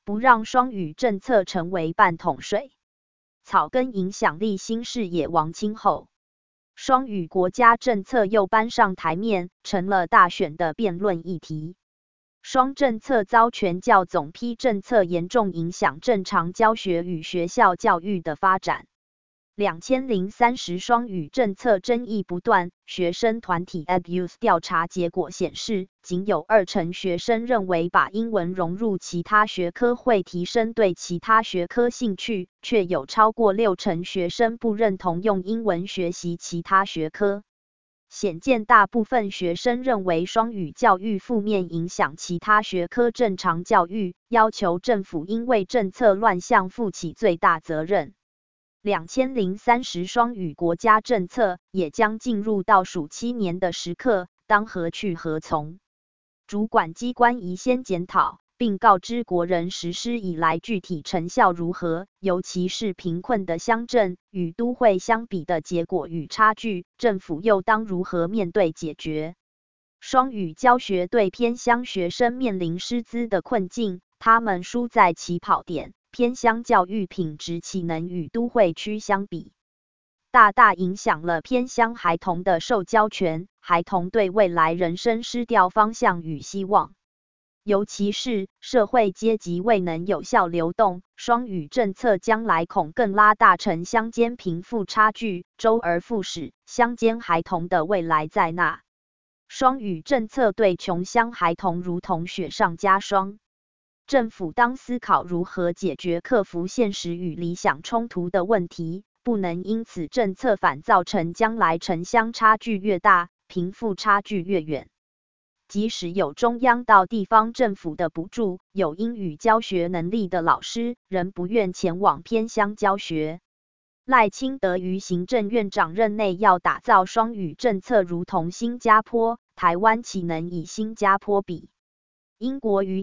不让双语政策成为半桶水。草根影响力新视野王清后，双语国家政策又搬上台面，成了大选的辩论议题。双政策遭全教总批政策严重影响正常教学与学校教育的发展。2030双语政策争议不断，学生团体 Abuse 调查结果显示，仅有20%学生认为把英文融入其他学科会提升对其他学科兴趣，却有超过60%学生不认同用英文学习其他学科。显见大部分学生认为双语教育负面影响其他学科正常教育，要求政府应为政策乱象负起最大责任。2030双语国家政策也将进入倒数7年的时刻，当何去何从？主管机关宜先检讨，并告知国人实施以来具体成效如何，尤其是贫困的乡镇与都会相比的结果与差距，政府又当如何面对解决？双语教学对偏乡学生面临师资的困境，他们输在起跑点。偏乡教育品质岂能与都会区相比？大大影响了偏乡孩童的受教权，孩童对未来人生失掉方向与希望。尤其是社会阶级未能有效流动，双语政策将来恐更拉大城乡间贫富差距，周而复始，乡间孩童的未来在那。双语政策对穷乡孩童如同雪上加霜。政府当思考如何解决克服现实与理想冲突的问题，不能因此政策反造成将来城乡差距越大，贫富差距越远。即使有中央到地方政府的补助，有英语教学能力的老师仍不愿前往偏乡教学。赖清德于行政院长任内要打造双语政策如同新加坡，台湾岂能以新加坡比？英国于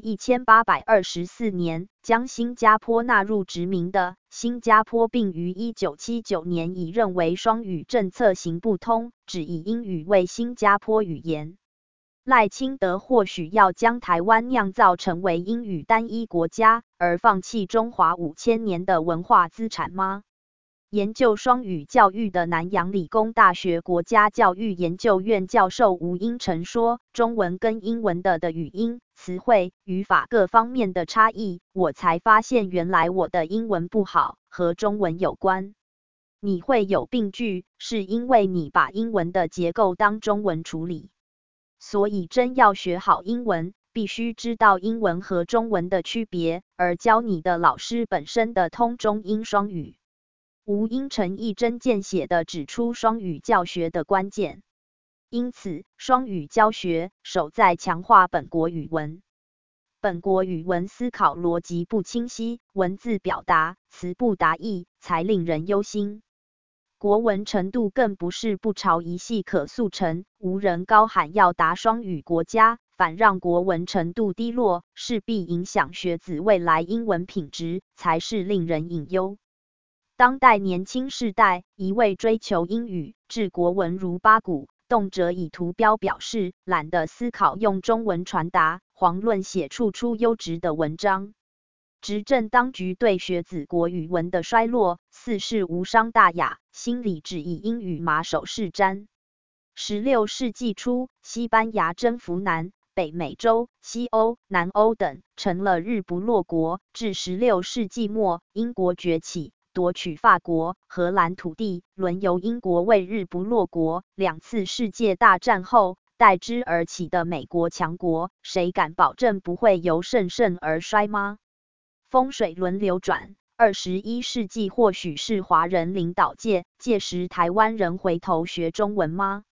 1824年将新加坡纳入殖民的新加坡，并于1979年已认为双语政策行不通，只以英语为新加坡语言。赖清德或许要将台湾酿造成为英语单一国家，而放弃中华5000年的文化资产吗？研究双语教育的南洋理工大学国家教育研究院教授吴英成说，中文跟英文的语音、词汇、语法各方面的差异，我才发现原来我的英文不好，和中文有关。你会有病句，是因为你把英文的结构当中文处理。所以真要学好英文，必须知道英文和中文的区别，而教你的老师本身的通中英双语。吴英成一针见血地指出双语教学的关键。因此，双语教学首在强化本国语文。本国语文思考逻辑不清晰，文字表达词不达意，才令人忧心。国文程度更不是不朝一夕可速成，无人高喊要达双语国家，反让国文程度低落，势必影响学子未来英文品质，才是令人隐忧。当代年轻世代一味追求英语，置国文如八股，动辄以图标表示，懒得思考用中文传达，遑论写出优质的文章。执政当局对学子国语文的衰落，似是无伤大雅，心里只以英语马首是瞻。16世纪初，西班牙征服南北美洲、西欧、南欧等，成了日不落国。至16世纪末，英国崛起，夺取法国、荷兰土地，轮由英国为日不落国。2次世界大战后，代之而起的美国强国，谁敢保证不会由盛而衰吗？风水轮流转，21世纪或许是华人领导届，届时台湾人回头学中文吗？